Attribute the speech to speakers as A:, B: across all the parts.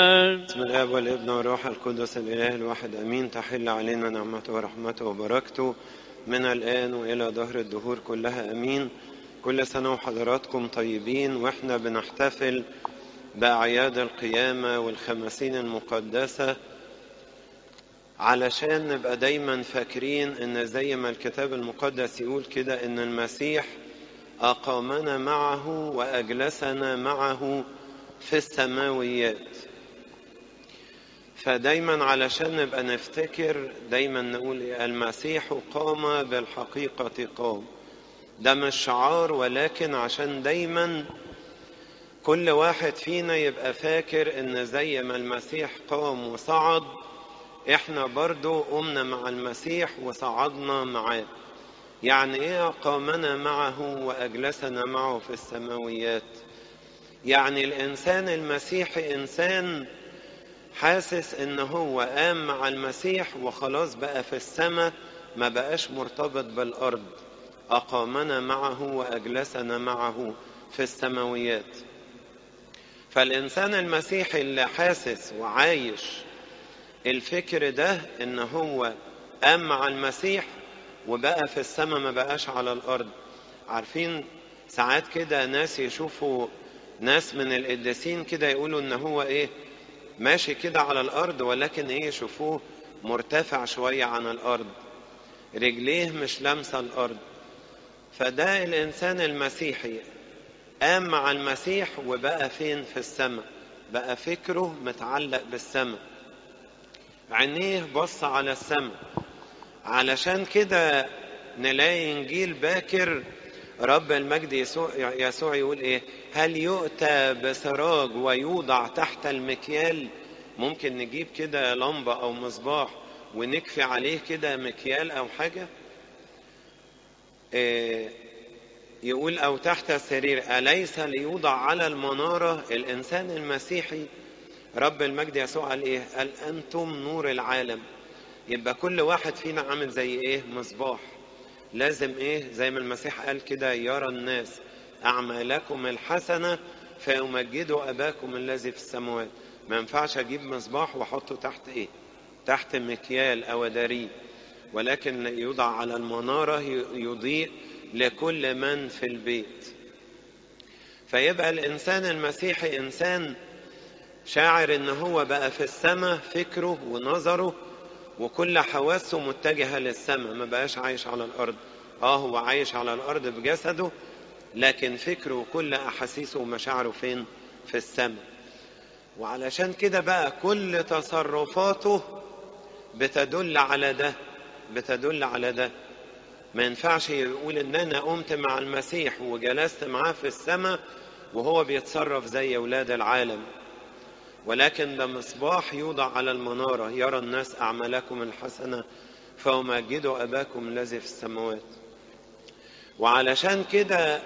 A: بسم الله والابن والروح القدس الإله الواحد أمين. تحل علينا نعمته ورحمته وبركته من الآن وإلى دهر الدهور كلها أمين. كل سنة وحضراتكم طيبين، وإحنا بنحتفل بأعياد القيامة والخمسين المقدسة علشان نبقى دايما فاكرين إن زي ما الكتاب المقدس يقول كده إن المسيح أقامنا معه وأجلسنا معه في السماويات. فدايما علشان نبقى نفتكر دايما نقول المسيح قام بالحقيقة قام. ده مش شعار، ولكن عشان دايما كل واحد فينا يبقى فاكر ان زي ما المسيح قام وصعد، احنا برضو قمنا مع المسيح وصعدنا معاه. يعني ايه قامنا معه واجلسنا معه في السماويات؟ يعني الانسان المسيحي انسان حاسس ان هو قام مع المسيح وخلاص بقى في السماء، ما بقاش مرتبط بالارض. اقامنا معه واجلسنا معه في السماويات. فالانسان المسيحي اللي حاسس وعايش الفكر ده ان هو قام مع المسيح وبقى في السماء، ما بقاش على الارض. عارفين ساعات كده ناس يشوفوا ناس من القديسين كده يقولوا ان هو ايه ماشي كده على الارض، ولكن ايه يشوفوه مرتفع شوية عن الارض، رجليه مش لامسة الارض. فده الانسان المسيحي قام مع المسيح وبقى فين؟ في السماء. بقى فكره متعلق بالسماء، عينيه بص على السماء. علشان كده نلاقي انجيل باكر رب المجد يسوع يقول ايه؟ هل يؤتى بسراج ويوضع تحت المكيال؟ ممكن نجيب كده لمبة او مصباح ونكفي عليه كده مكيال او حاجة؟ يقول او تحت السرير، أليس ليوضع على المنارة؟ الانسان المسيحي رب المجد يسوع قال ايه؟ قال انتم نور العالم. يبقى كل واحد فينا عامل زي ايه؟ مصباح. لازم ايه؟ زي ما المسيح قال كده، يرى الناس اعمالكم الحسنة فيمجدوا اباكم الذي في السماوات. ما ينفعش اجيب مصباح واحطه تحت ايه؟ تحت مكيال او داري، ولكن يوضع على المنارة يضيء لكل من في البيت. فيبقى الانسان المسيحي انسان شاعر ان هو بقى في السماء، فكره ونظره وكل حواسه متجهة للسماء، ما بقاش عايش على الارض. هو عايش على الارض بجسده، لكن فكره وكل احاسيسه ومشاعره فين؟ في السماء. وعلشان كده بقى كل تصرفاته بتدل على ده، بتدل على ده. ما ينفعش يقول ان انا قمت مع المسيح وجلست معاه في السماء وهو بيتصرف زي اولاد العالم، ولكن ده مصباح يوضع على المنارة، يرى الناس اعمالكم الحسنة فيمجدوا اباكم الذي في السماوات. وعلشان كده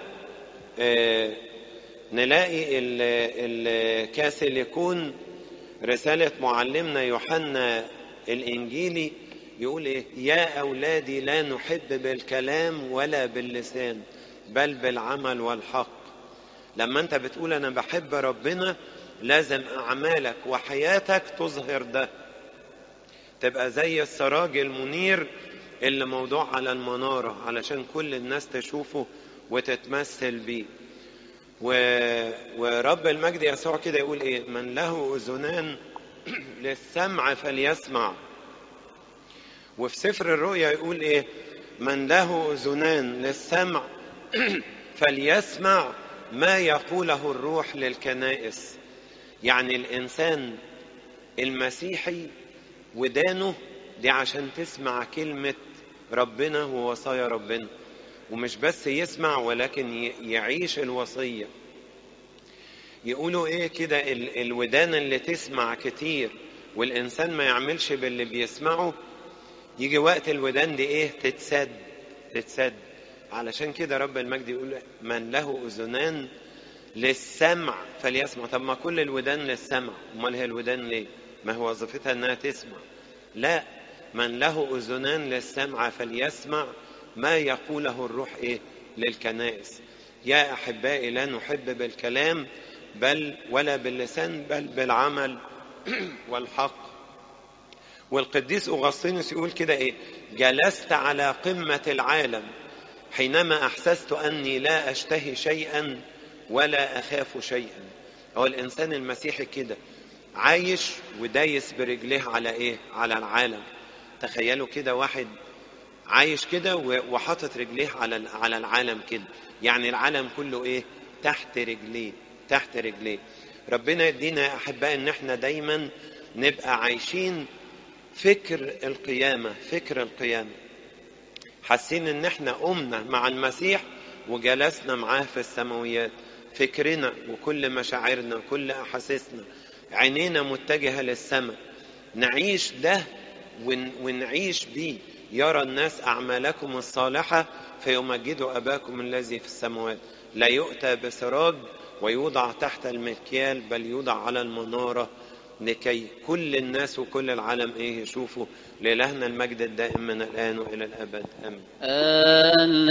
A: نلاقي الكاثوليكون رسالة معلمنا يوحنا الإنجيلي يقول إيه؟ يا أولادي لا نحب بالكلام ولا باللسان بل بالعمل والحق. لما أنت بتقول أنا بحب ربنا لازم أعمالك وحياتك تظهر ده، تبقى زي السراج المنير اللي موضوع على المنارة علشان كل الناس تشوفه وتتمثل بيه. ورب المجد يسوع كده يقول ايه؟ من له اذنان للسمع فليسمع. وفي سفر الرؤيا يقول ايه؟ من له اذنان للسمع فليسمع ما يقوله الروح للكنائس. يعني الانسان المسيحي ودانه دي عشان تسمع كلمة ربنا ووصايا ربنا، ومش بس يسمع ولكن يعيش الوصية. يقولوا ايه كده؟ الودان اللي تسمع كتير والانسان ما يعملش باللي بيسمعه، يجي وقت الودان دي ايه؟ تتسد. علشان كده رب المجد يقول من له اذنان للسمع فليسمع. طب ما كل الودان للسمع، امال هي الودان ليه؟ ما هو وظيفتها انها تسمع؟ لا، من له اذنان للسمع فليسمع ما يقوله الروح ايه؟ للكنائس. يا احبائي لا نحب بالكلام بل ولا باللسان بل بالعمل والحق. والقديس أغسطينوس يقول كده ايه: جلست على قمة العالم حينما أحسست أني لا أشتهي شيئا ولا أخاف شيئا. هو الإنسان المسيحي كده عايش ودايس برجليه على ايه؟ على العالم. تخيلوا كده واحد عايش كده وحاطط رجليه على العالم كده، يعني العالم كله ايه؟ تحت رجليه، تحت رجليه. ربنا يدينا يا احبائي ان احنا دايما نبقى عايشين فكر القيامة، فكر القيامة، حاسين ان احنا قمنا مع المسيح وجلسنا معاه في السماويات. فكرنا وكل مشاعرنا وكل احاسيسنا عينينا متجهة للسماء، نعيش ده ونعيش بيه. يرى الناس أعمالكم الصالحة فيمجدوا أباكم الذي في السماوات. لا يؤتى بسراج ويوضع تحت المكيال، بل يوضع على المنارة، لكي كل الناس وكل العالم يشوفوا. لإلهنا المجد الدائم من الآن وإلى الأبد، آمين.